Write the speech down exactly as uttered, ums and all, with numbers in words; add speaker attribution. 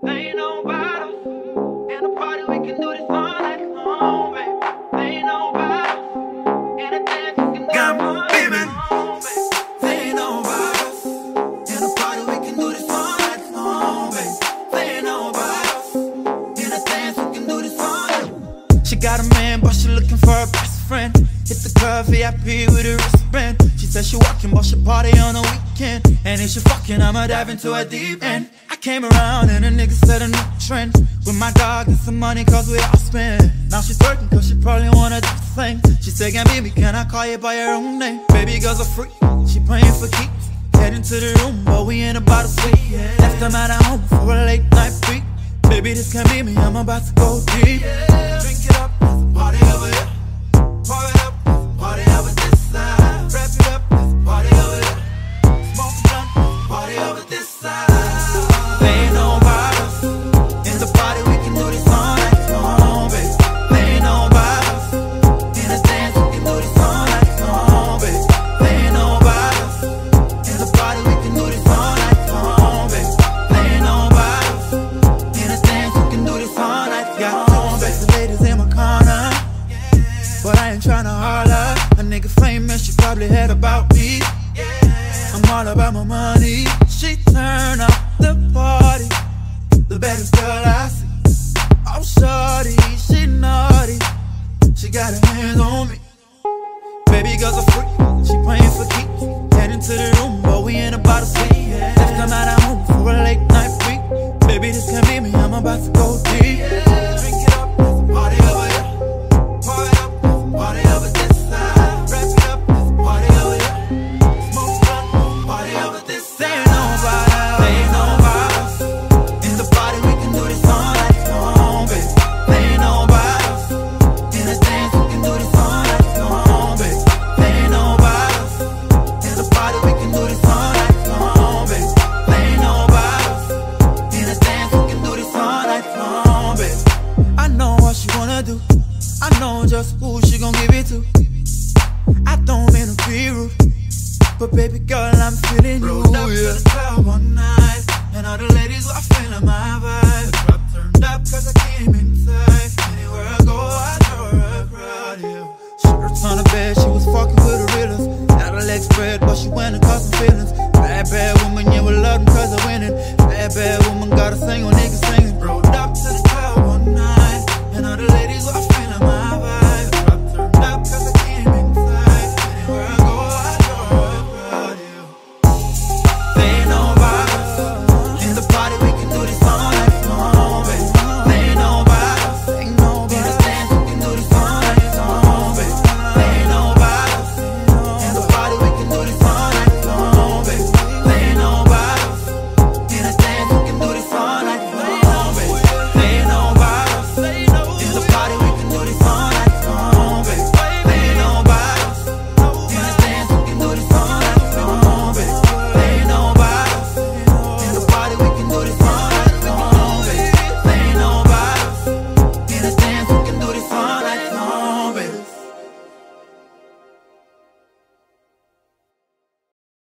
Speaker 1: ain't no bottles. In a party, we can do this all night long, baby. Ain't no bottles. In a dance, we can do this all night long, baby. Ain't no bottles. In a party, we can do this all night long, baby. Ain't no bottles. In a dance, we can do this all night. She got a man, but she looking for a best friend. Hit the club V I P with a wristband. She said she walking, but she party on a weekend. And if she fucking, I'ma dive into a deep end. I came around and a nigga set a new trend. With my dog and some money cause we all spend. Now she's working cause she probably wanna do the thing. She said, "Yeah, baby, can I call you by your own name?" Baby girl's a freak, she praying for keeps. Heading to the room, but we ain't about to sleep. Left them at home for a late night freak. Baby, this can't be me, I'm about to go deep. Drink it up, there's a party over here. Pour it up, there's a party over this side. Wrap it up, there's a party over here. Smoke blunt, party over this side. There ain't no bottles in the party, we can do this all night long, baby. There ain't no bottles in the dance, we can do this all night long, baby. There ain't no bottles in the party, we can do this all night long, baby. There ain't no bottles in the dance, we can do this all night long, baby. The ladies in my corner, but I ain't tryna holler. A nigga famous, you probably heard about me. I'm all about my money. She turn up the party, the baddest girl I see. Oh shorty, she naughty. She got her hands on me. Baby girl's a freak, she praying for keeps. Heading to the room, but we ain't about to sleep. Left them at home for a late night freak. Baby, this can't be me, I'm about to go deep. Drink it up, there's a party over here. Pour it up, there's a party over this side. Wrap it up, there's a party over here. Smoke blunt, party over this side. There ain't no bottles, there ain't no bottles. In the party, we can do this all night long, baby. There ain't no bottles. In the dance, we can do this all night long, baby. There ain't no bottles. In the party, we can do this all night long, baby. There ain't no bottles. In the dance, we can do this all night long, baby. I know what she wanna do. I know just who she gon' give it to. I don't mean to be rude, but baby girl, I'm feeling you. Rolled up yeah. to the club one night, and all the ladies were feeling my vibe. The club turned up cause I came inside. Anywhere I go, I throw her a crowd, yeah. Shirts on the bed, she was fucking with the realest. Got her legs spread, but she went and caught some feelings. Bad, bad woman, yeah, we love them cause they're winning. Bad, bad woman, got a single nigga